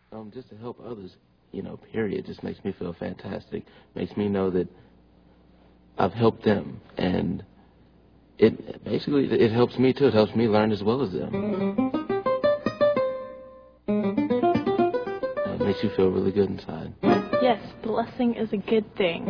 Just to help others, period, just makes me feel fantastic. Makes me know that I've helped them, and it helps me too. It helps me learn as well as them. It makes you feel really good inside. Yes, blessing is a good thing.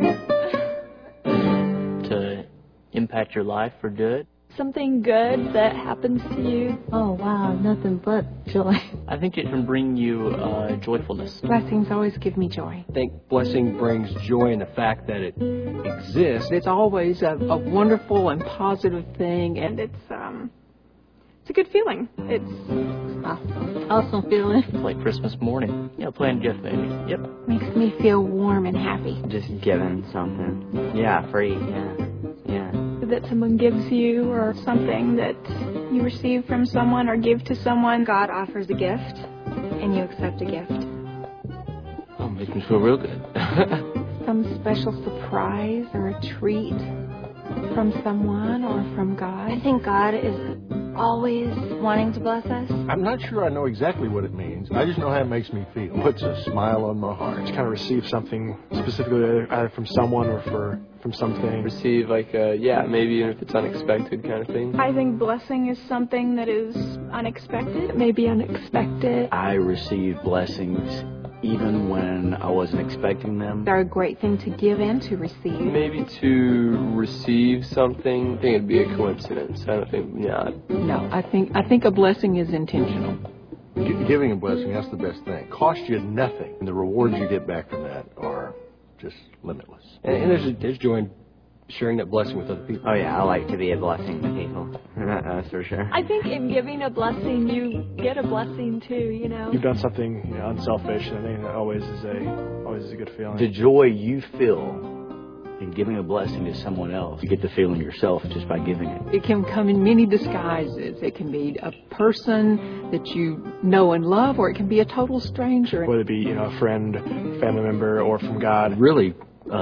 To impact your life for good. Something good that happens to you. Oh, wow, nothing but joy. I think it can bring you joyfulness. Blessings always give me joy. I think blessing brings joy in the fact that it exists. It's always a wonderful and positive thing, and it's a good feeling. It's awesome feeling. It's like Christmas morning. Playing gift baby. Yep. Makes me feel warm and happy. Just giving something. Yeah, free. Yeah. That someone gives you, or something that you receive from someone or give to someone. God offers a gift, and you accept a gift. Oh, it makes me feel real good. Some special surprise or a treat from someone or from God. I think God is always wanting to bless us. I'm not sure I know exactly what it means. I just know how it makes me feel. Puts a smile on my heart. To kind of receive something specifically either from someone or from something. Receive maybe even if it's unexpected kind of thing. I think blessing is something that is unexpected. Maybe unexpected. I receive blessings even when I wasn't expecting them. They're a great thing to give and to receive. Maybe to receive something, I think it'd be a coincidence. I don't think, No, I think a blessing is intentional. Giving a blessing, that's the best thing. Costs you nothing. And the rewards you get back from that are just limitless. And there's joy in sharing that blessing with other people. Oh, yeah, I like to be a blessing to people. That's for sure. I think in giving a blessing, you get a blessing too, You've done something unselfish, and I think that always is a good feeling. The joy you feel in giving a blessing to someone else, you get the feeling yourself just by giving it. It can come in many disguises. It can be a person that you know and love, or it can be a total stranger. Whether it be a friend, family member, or from God. Really,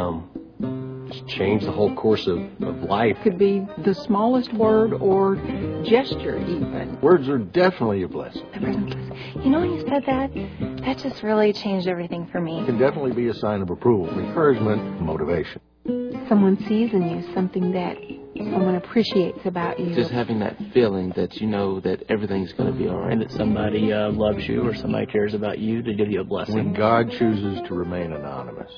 just change the whole course of life. It could be the smallest word or gesture even. Words are definitely a blessing. When you said that just really changed everything for me. It can definitely be a sign of approval, encouragement, motivation. Someone sees in you something that someone appreciates about you. Just having that feeling that you know that everything's going to be all right. And that somebody loves you or somebody cares about you to give you a blessing. When God chooses to remain anonymous.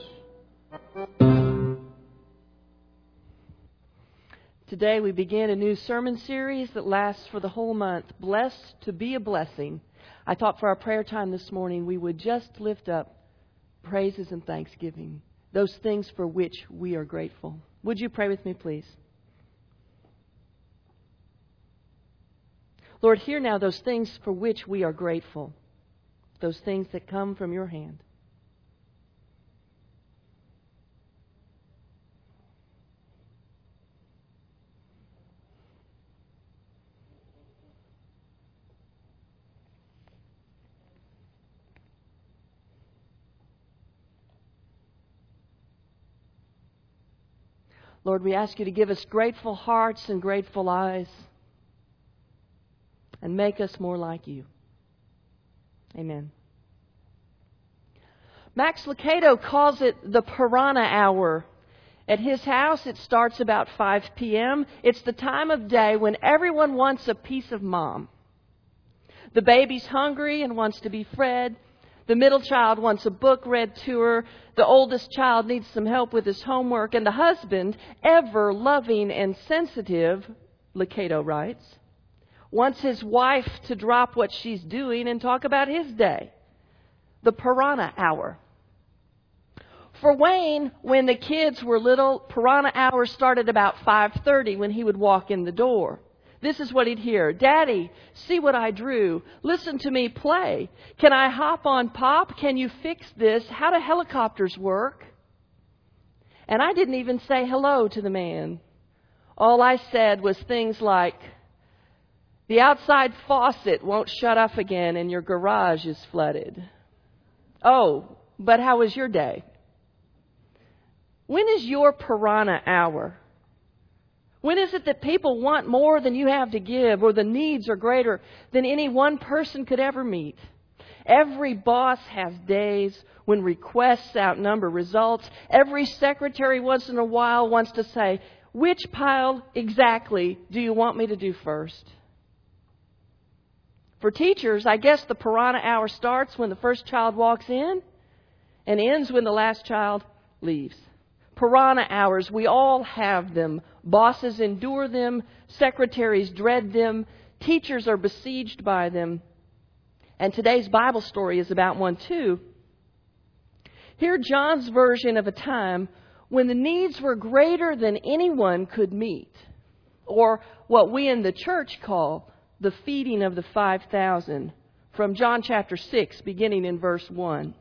Today we begin a new sermon series that lasts for the whole month, Blessed to be a Blessing. I thought for our prayer time this morning we would just lift up praises and thanksgiving, those things for which we are grateful. Would you pray with me, please? Lord, hear now those things for which we are grateful, those things that come from your hand. Lord, we ask you to give us grateful hearts and grateful eyes and make us more like you. Amen. Max Lucado calls it the piranha hour. At his house, it starts about 5 p.m. It's the time of day when everyone wants a piece of mom. The baby's hungry and wants to be fed. The middle child wants a book read to her. The oldest child needs some help with his homework. And the husband, ever loving and sensitive, Lucado writes, wants his wife to drop what she's doing and talk about his day. The piranha hour. For Wayne, when the kids were little, piranha hour started about 5:30 when he would walk in the door. This is what he'd hear. Daddy, see what I drew. Listen to me play. Can I hop on Pop? Can you fix this? How do helicopters work? And I didn't even say hello to the man. All I said was things like, the outside faucet won't shut off again and your garage is flooded. Oh, but how was your day? When is your piranha hour? When is it that people want more than you have to give, or the needs are greater than any one person could ever meet? Every boss has days when requests outnumber results. Every secretary once in a while wants to say, which pile exactly do you want me to do first? For teachers, I guess the piranha hour starts when the first child walks in and ends when the last child leaves. Piranha hours, we all have them. Bosses endure them. Secretaries dread them. Teachers are besieged by them. And today's Bible story is about one too. Hear John's version of a time when the needs were greater than anyone could meet, or what we in the church call the feeding of the 5,000, from John chapter 6, beginning in verse 1.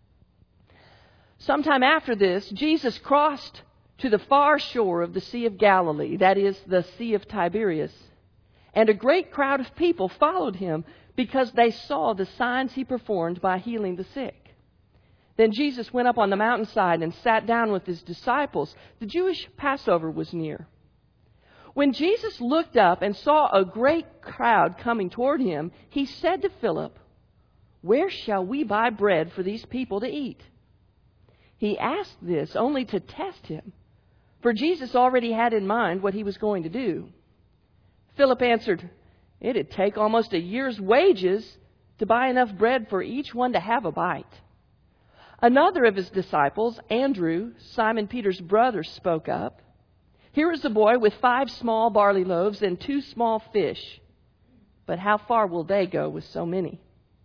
Sometime after this, Jesus crossed to the far shore of the Sea of Galilee, that is, the Sea of Tiberias, and a great crowd of people followed him because they saw the signs he performed by healing the sick. Then Jesus went up on the mountainside and sat down with his disciples. The Jewish Passover was near. When Jesus looked up and saw a great crowd coming toward him, he said to Philip, "Where shall we buy bread for these people to eat?" He asked this only to test him, for Jesus already had in mind what he was going to do. Philip answered, "It'd take almost a year's wages to buy enough bread for each one to have a bite." Another of his disciples, Andrew, Simon Peter's brother, spoke up. "Here is a boy with 5 small barley loaves and 2 small fish. But how far will they go with so many?"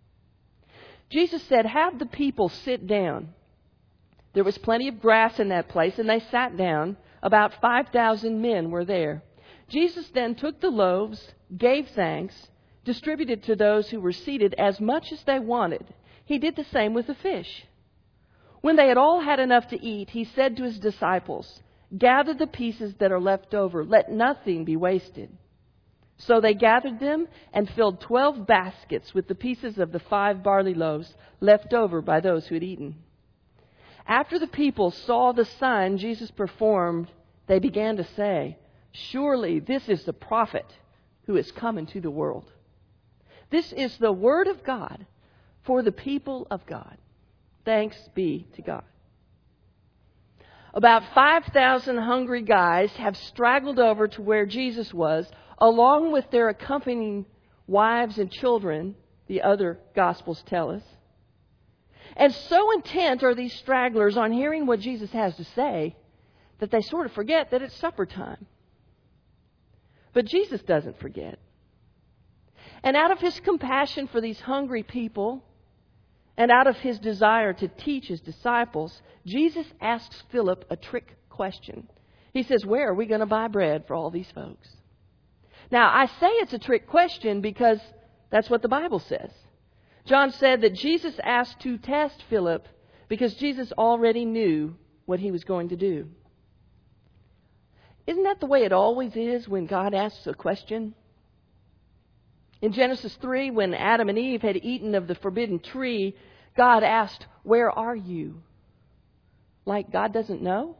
Jesus said, "Have the people sit down." There was plenty of grass in that place, and they sat down. About 5,000 men were there. Jesus then took the loaves, gave thanks, distributed to those who were seated as much as they wanted. He did the same with the fish. When they had all had enough to eat, he said to his disciples, "Gather the pieces that are left over. Let nothing be wasted." So they gathered them and filled 12 baskets with the pieces of the 5 barley loaves left over by those who had eaten. After the people saw the sign Jesus performed, they began to say, "Surely this is the prophet who has come into the world." This is the word of God for the people of God. Thanks be to God. About 5,000 hungry guys have straggled over to where Jesus was, along with their accompanying wives and children, the other Gospels tell us. And so intent are these stragglers on hearing what Jesus has to say that they sort of forget that it's supper time. But Jesus doesn't forget. And out of his compassion for these hungry people, and out of his desire to teach his disciples, Jesus asks Philip a trick question. He says, "Where are we going to buy bread for all these folks?" Now, I say it's a trick question because that's what the Bible says. John said that Jesus asked to test Philip because Jesus already knew what he was going to do. Isn't that the way it always is when God asks a question? In Genesis 3, when Adam and Eve had eaten of the forbidden tree, God asked, "Where are you?" Like God doesn't know?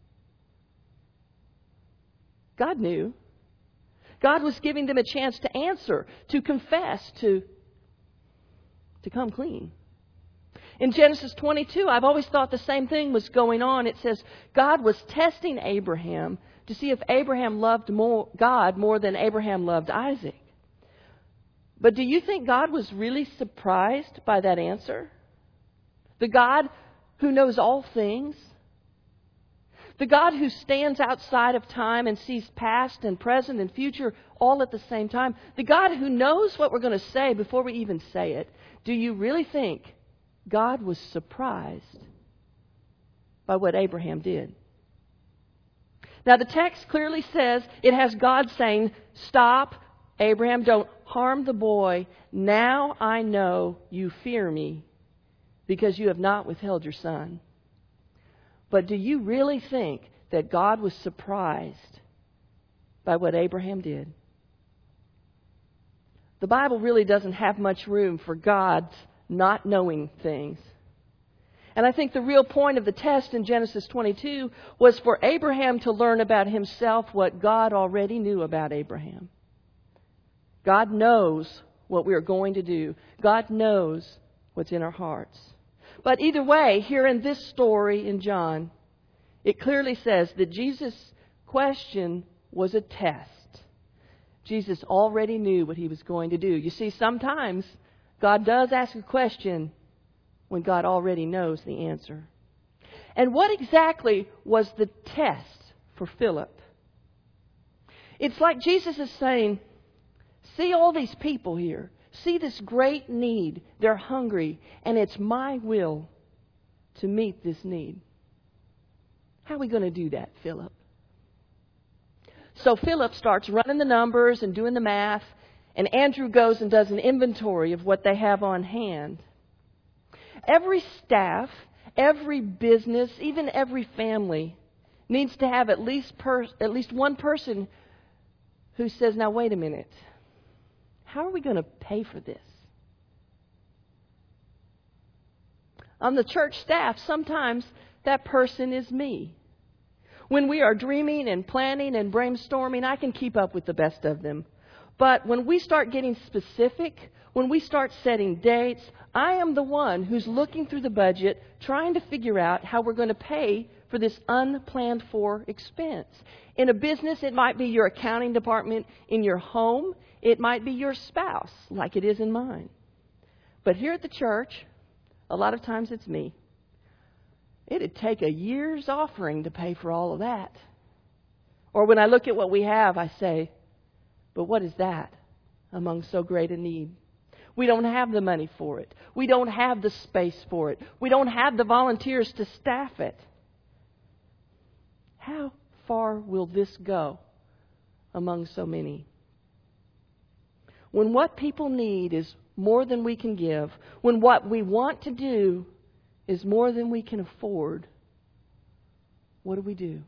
God knew. God was giving them a chance to answer, to confess, to come clean. In Genesis 22, I've always thought the same thing was going on. It says God was testing Abraham to see if Abraham loved God more than Abraham loved Isaac. But do you think God was really surprised by that answer? The God who knows all things? The God who stands outside of time and sees past and present and future all at the same time? The God who knows what we're going to say before we even say it? Do you really think God was surprised by what Abraham did? Now, the text clearly says it has God saying, "Stop, Abraham, don't harm the boy. Now I know you fear me because you have not withheld your son." But do you really think that God was surprised by what Abraham did? The Bible really doesn't have much room for God's not knowing things. And I think the real point of the test in Genesis 22 was for Abraham to learn about himself what God already knew about Abraham. God knows what we are going to do. God knows what's in our hearts. But either way, here in this story in John, it clearly says that Jesus' question was a test. Jesus already knew what he was going to do. You see, sometimes God does ask a question when God already knows the answer. And what exactly was the test for Philip? It's like Jesus is saying, see all these people here. See this great need. They're hungry, and it's my will to meet this need. How are we going to do that, Philip? So Philip starts running the numbers and doing the math, and Andrew goes and does an inventory of what they have on hand. Every staff, every business, even every family needs to have at least one person who says, now wait a minute, how are we going to pay for this? On the church staff, sometimes that person is me. When we are dreaming and planning and brainstorming, I can keep up with the best of them. But when we start getting specific, when we start setting dates, I am the one who's looking through the budget, trying to figure out how we're going to pay for this unplanned for expense. In a business, it might be your accounting department. In your home, it might be your spouse, like it is in mine. But here at the church, a lot of times it's me. It'd take a year's offering to pay for all of that. Or when I look at what we have, I say, but what is that among so great a need? We don't have the money for it. We don't have the space for it. We don't have the volunteers to staff it. How far will this go among so many? When what people need is more than we can give, when what we want to do is more than we can afford, what do?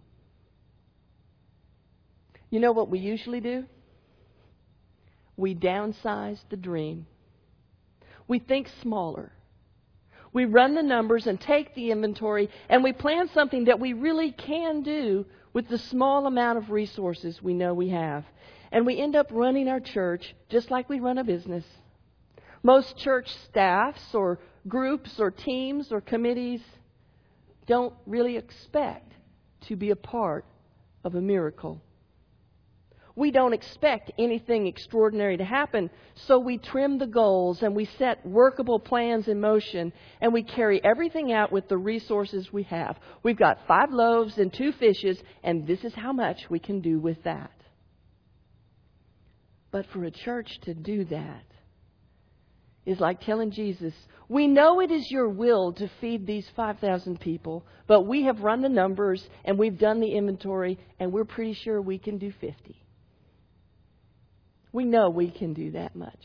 You know what we usually do? We downsize the dream. We think smaller. We run the numbers and take the inventory, and we plan something that we really can do with the small amount of resources we know we have. And we end up running our church just like we run a business. Most church staffs or groups or teams or committees don't really expect to be a part of a miracle. We don't expect anything extraordinary to happen, so we trim the goals and we set workable plans in motion, and we carry everything out with the resources we have. We've got 5 loaves and 2 fishes, and this is how much we can do with that. But for a church to do that is like telling Jesus, we know it is your will to feed these 5,000 people, but we have run the numbers and we've done the inventory, and we're pretty sure we can do 50. We know we can do that much.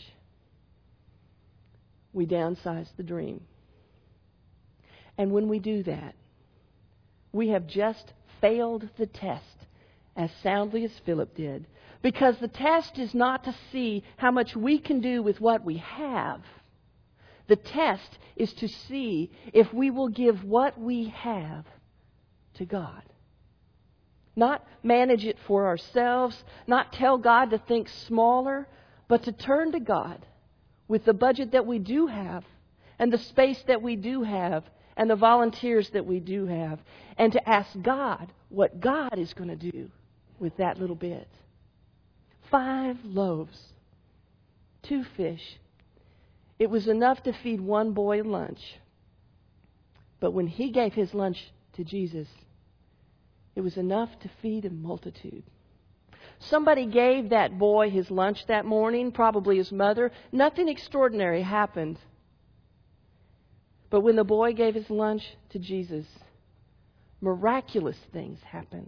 We downsize the dream. And when we do that, we have just failed the test as soundly as Philip did. Because the test is not to see how much we can do with what we have. The test is to see if we will give what we have to God. Not manage it for ourselves, not tell God to think smaller, but to turn to God with the budget that we do have, and the space that we do have, and the volunteers that we do have, and to ask God what God is going to do with that little bit. 5 loaves, 2 fish. It was enough to feed one boy lunch. But when he gave his lunch to Jesus, it was enough to feed a multitude. Somebody gave that boy his lunch that morning, probably his mother. Nothing extraordinary happened. But when the boy gave his lunch to Jesus, miraculous things happened.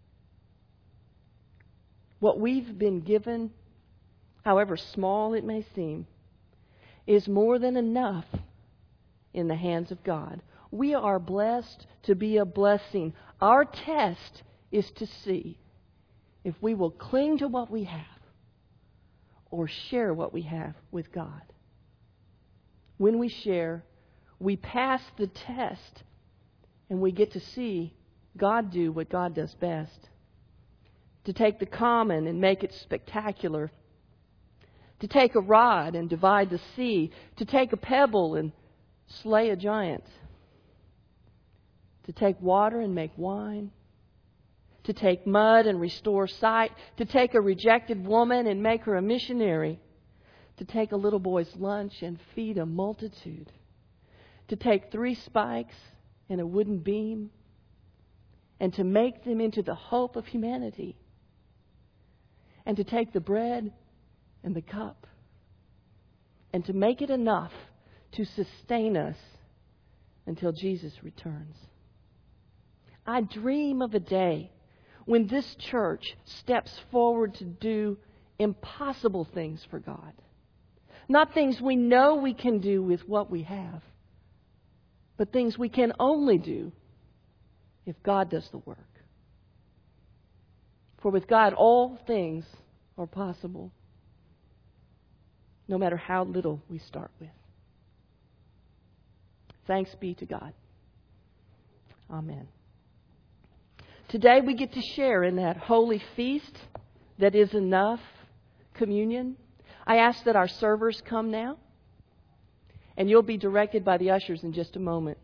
What we've been given, however small it may seem, is more than enough in the hands of God. We are blessed to be a blessing. Our test is to see if we will cling to what we have or share what we have with God. When we share, we pass the test and we get to see God do what God does best. To take the common and make it spectacular. To take a rod and divide the sea. To take a pebble and slay a giant, to take water and make wine, to take mud and restore sight, to take a rejected woman and make her a missionary, to take a little boy's lunch and feed a multitude, to take 3 spikes and a wooden beam and to make them into the hope of humanity, and to take the bread and the cup and to make it enough to sustain us until Jesus returns. I dream of a day when this church steps forward to do impossible things for God. Not things we know we can do with what we have, but things we can only do if God does the work. For with God, all things are possible, no matter how little we start with. Thanks be to God. Amen. Today we get to share in that holy feast that is enough, communion. I ask that our servers come now, and you'll be directed by the ushers in just a moment.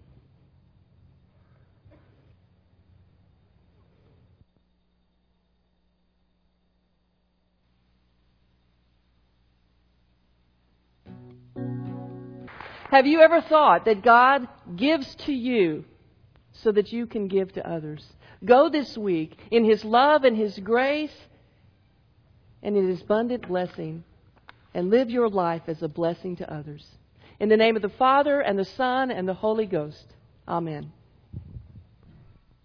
Have you ever thought that God gives to you so that you can give to others? Go this week in His love and His grace and in His abundant blessing, and live your life as a blessing to others. In the name of the Father, and the Son, and the Holy Ghost. Amen.